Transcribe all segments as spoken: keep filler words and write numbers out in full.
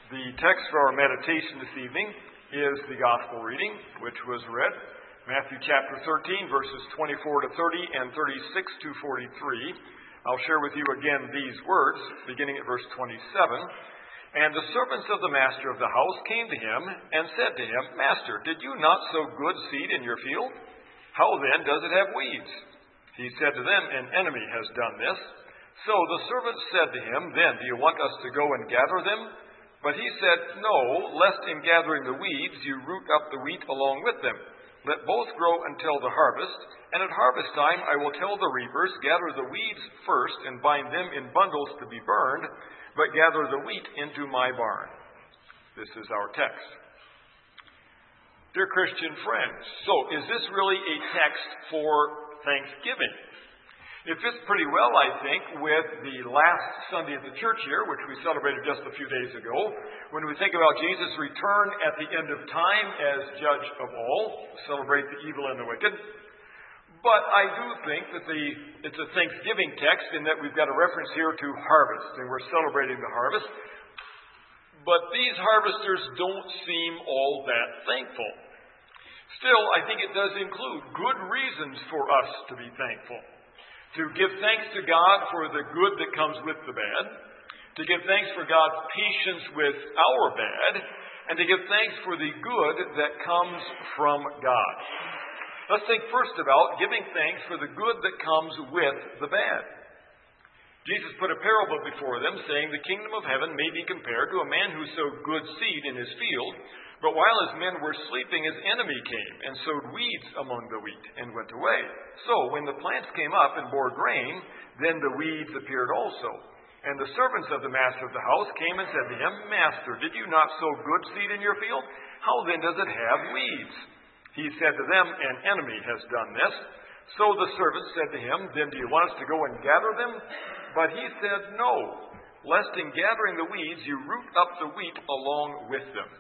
The text for our meditation this evening is the gospel reading, which was read, Matthew chapter thirteen, verses twenty-four to thirty and thirty-six to forty-three. I'll share with you again these words, beginning at verse twenty-seven. And the servants of the master of the house came to him and said to him, Master, did you not sow good seed in your field? How then does it have weeds? He said to them, An enemy has done this. So the servants said to him, Then do you want us to go and gather them? But he said, No, lest in gathering the weeds you root up the wheat along with them. Let both grow until the harvest, and at harvest time I will tell the reapers, Gather the weeds first and bind them in bundles to be burned, but gather the wheat into my barn. This is our text. Dear Christian friends, so is this really a text for Thanksgiving? It fits pretty well, I think, with the last Sunday at the church here, which we celebrated just a few days ago, when we think about Jesus' return at the end of time as judge of all, celebrate the evil and the wicked. But I do think that the it's a Thanksgiving text in that we've got a reference here to harvest, and we're celebrating the harvest. But these harvesters don't seem all that thankful. Still, I think it does include good reasons for us to be thankful. To give thanks to God for the good that comes with the bad, to give thanks for God's patience with our bad, and to give thanks for the good that comes from God. Let's think first about giving thanks for the good that comes with the bad. Jesus put a parable before them, saying, The kingdom of heaven may be compared to a man who sowed good seed in his field, but while his men were sleeping, his enemy came and sowed weeds among the wheat and went away. So when the plants came up and bore grain, then the weeds appeared also. And the servants of the master of the house came and said to him, Master, did you not sow good seed in your field? How then does it have weeds? He said to them, An enemy has done this. So the servants said to him, Then do you want us to go and gather them? But he said, No, lest in gathering the weeds you root up the wheat along with them.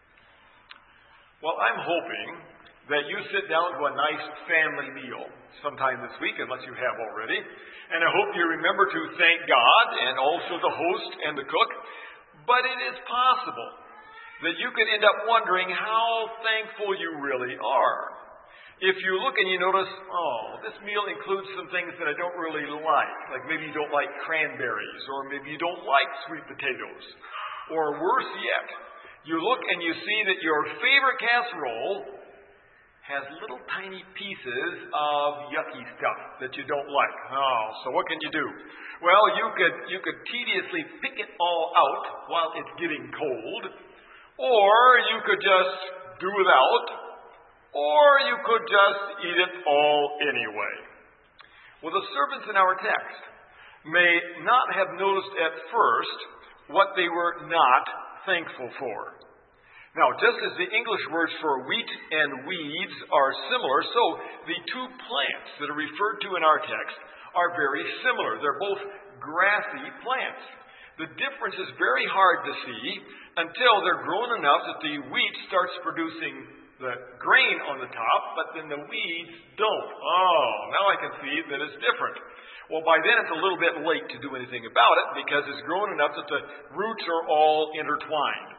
Well, I'm hoping that you sit down to a nice family meal sometime this week, unless you have already. And I hope you remember to thank God and also the host and the cook. But it is possible that you could end up wondering how thankful you really are. If you look and you notice, oh, this meal includes some things that I don't really like. Like maybe you don't like cranberries, or maybe you don't like sweet potatoes. Or worse yet, you look and you see that your favorite casserole has little tiny pieces of yucky stuff that you don't like. Oh, so what can you do? Well, you could you could tediously pick it all out while it's getting cold, or you could just do without, or you could just eat it all anyway. Well, the servants in our text may not have noticed at first what they were not thankful for. Now, just as the English words for wheat and weeds are similar, so the two plants that are referred to in our text are very similar. They're both grassy plants. The difference is very hard to see until they're grown enough that the wheat starts producing the grain on the top, but then the weeds don't. Oh, now I can see that it's different. Well, by then it's a little bit late to do anything about it because it's grown enough that the roots are all intertwined.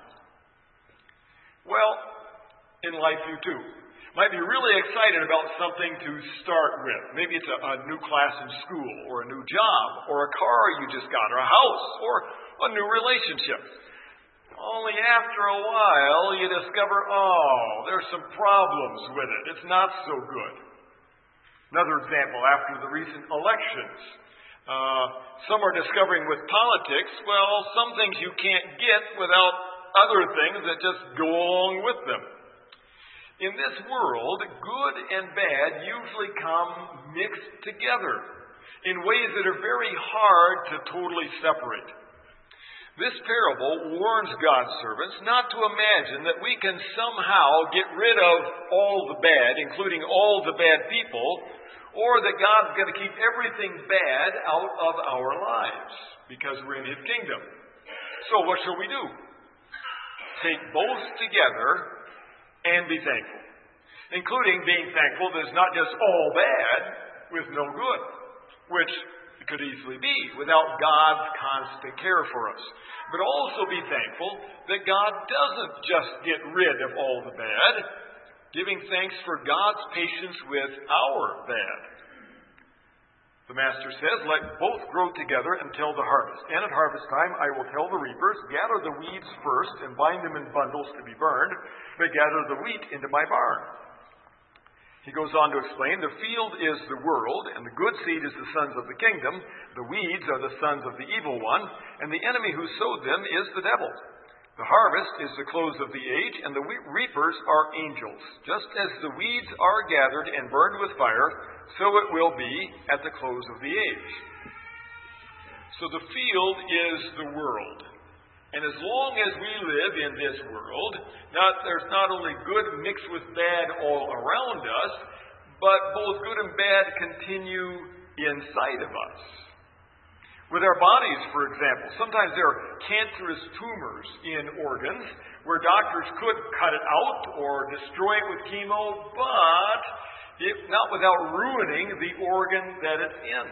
Well, in life you too might be really excited about something to start with. Maybe it's a, a new class in school, or a new job, or a car you just got, or a house, or a new relationship. Only after a while you discover, oh, there's some problems with it. It's not so good. Another example, after the recent elections, uh, some are discovering with politics, well, some things you can't get without other things that just go along with them. In this world, good and bad usually come mixed together in ways that are very hard to totally separate. This parable warns God's servants not to imagine that we can somehow get rid of all the bad, including all the bad people, or that God's going to keep everything bad out of our lives because we're in His kingdom. So what shall we do? Take both together and be thankful, including being thankful that it's not just all bad with no good, which could easily be without God's constant care for us. But also be thankful that God doesn't just get rid of all the bad, giving thanks for God's patience with our bad. The Master says, let both grow together until the harvest. And at harvest time I will tell the reapers, gather the weeds first and bind them in bundles to be burned, but gather the wheat into my barn. He goes on to explain, the field is the world, and the good seed is the sons of the kingdom. The weeds are the sons of the evil one, and the enemy who sowed them is the devil. The harvest is the close of the age, and the reapers are angels. Just as the weeds are gathered and burned with fire, so it will be at the close of the age. So the field is the world. And as long as we live in this world, not, there's not only good mixed with bad all around us, but both good and bad continue inside of us. With our bodies, for example, sometimes there are cancerous tumors in organs where doctors could cut it out or destroy it with chemo, but it, not without ruining the organ that it's in.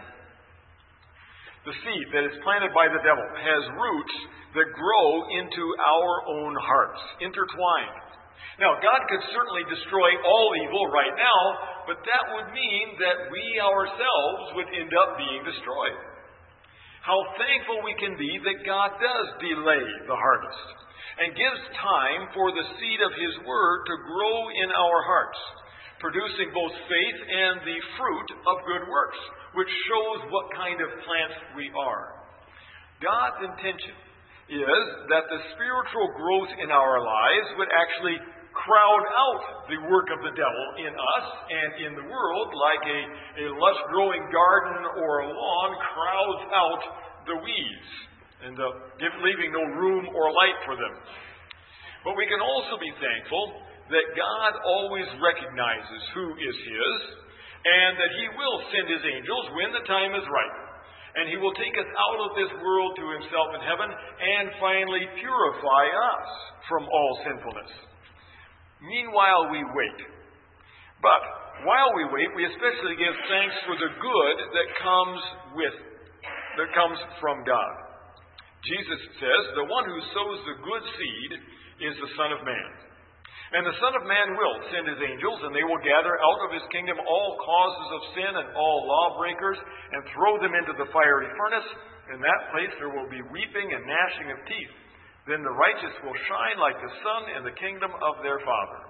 The seed that is planted by the devil has roots that grow into our own hearts, intertwined. Now, God could certainly destroy all evil right now, but that would mean that we ourselves would end up being destroyed. How thankful we can be that God does delay the harvest and gives time for the seed of His Word to grow in our hearts, producing both faith and the fruit of good works, which shows what kind of plants we are. God's intention is that the spiritual growth in our lives would actually crowd out the work of the devil in us and in the world, like a, a lush-growing garden or a lawn crowds out the weeds, and uh, leaving no room or light for them. But we can also be thankful that God always recognizes who is His, and that He will send His angels when the time is right. And He will take us out of this world to Himself in heaven and finally purify us from all sinfulness. Meanwhile, we wait. But while we wait, we especially give thanks for the good that comes with, that comes from God. Jesus says, the one who sows the good seed is the Son of Man. And the Son of Man will send His angels, and they will gather out of His kingdom all causes of sin and all lawbreakers, and throw them into the fiery furnace. In that place there will be weeping and gnashing of teeth. Then the righteous will shine like the sun in the kingdom of their Father.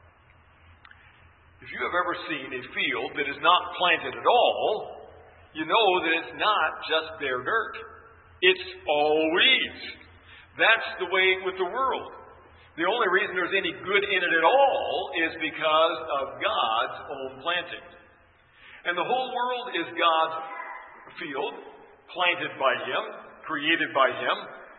If you have ever seen a field that is not planted at all, you know that it's not just bare dirt. It's all weeds. That's the way with the world. The only reason there's any good in it at all is because of God's own planting. And the whole world is God's field, planted by Him, created by Him.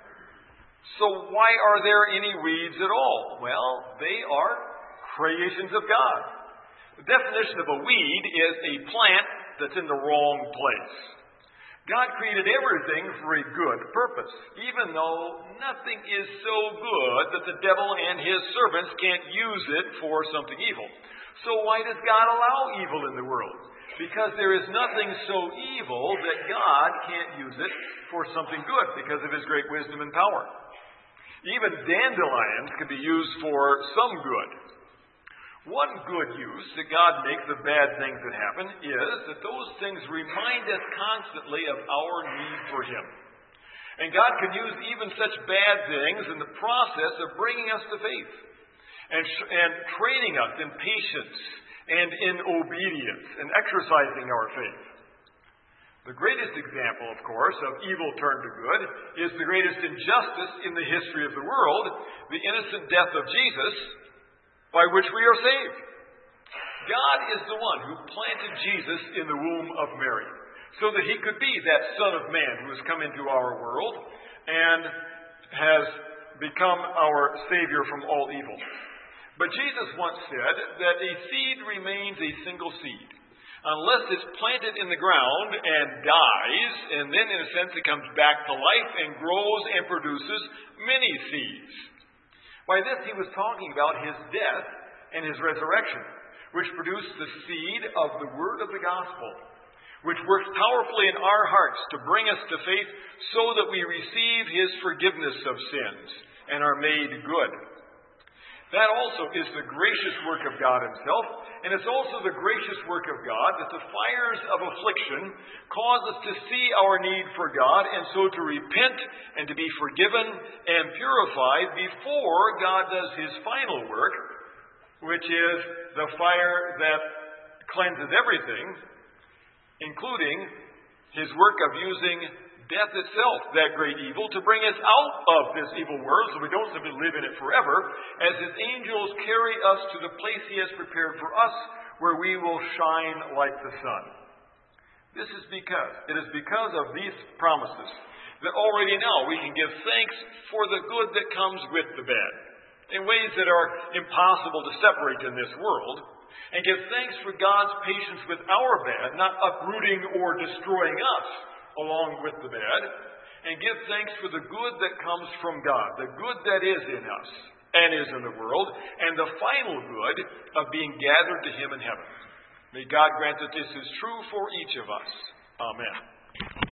So why are there any weeds at all? Well, they are creations of God. The definition of a weed is a plant that's in the wrong place. God created everything for a good purpose, even though nothing is so good that the devil and his servants can't use it for something evil. So why does God allow evil in the world? Because there is nothing so evil that God can't use it for something good because of His great wisdom and power. Even dandelions can be used for some good. One good use that God makes of bad things that happen is that those things remind us constantly of our need for Him. And God can use even such bad things in the process of bringing us to faith and, sh- and training us in patience and in obedience and exercising our faith. The greatest example, of course, of evil turned to good is the greatest injustice in the history of the world, the innocent death of Jesus, by which we are saved. God is the one who planted Jesus in the womb of Mary, so that He could be that Son of Man who has come into our world and has become our Savior from all evil. But Jesus once said that a seed remains a single seed, unless it's planted in the ground and dies, and then in a sense it comes back to life and grows and produces many seeds. By this He was talking about His death and His resurrection, which produced the seed of the word of the gospel, which works powerfully in our hearts to bring us to faith so that we receive His forgiveness of sins and are made good. That also is the gracious work of God Himself, and it's also the gracious work of God that the fires of affliction cause us to see our need for God, and so to repent and to be forgiven and purified before God does His final work, which is the fire that cleanses everything, including His work of using death itself, that great evil, to bring us out of this evil world so we don't simply live in it forever, as His angels carry us to the place He has prepared for us, where we will shine like the sun. This is because, it is because of these promises that already now we can give thanks for the good that comes with the bad, in ways that are impossible to separate in this world, and give thanks for God's patience with our bad, not uprooting or destroying us along with the bad, and give thanks for the good that comes from God, the good that is in us and is in the world, and the final good of being gathered to Him in heaven. May God grant that this is true for each of us. Amen.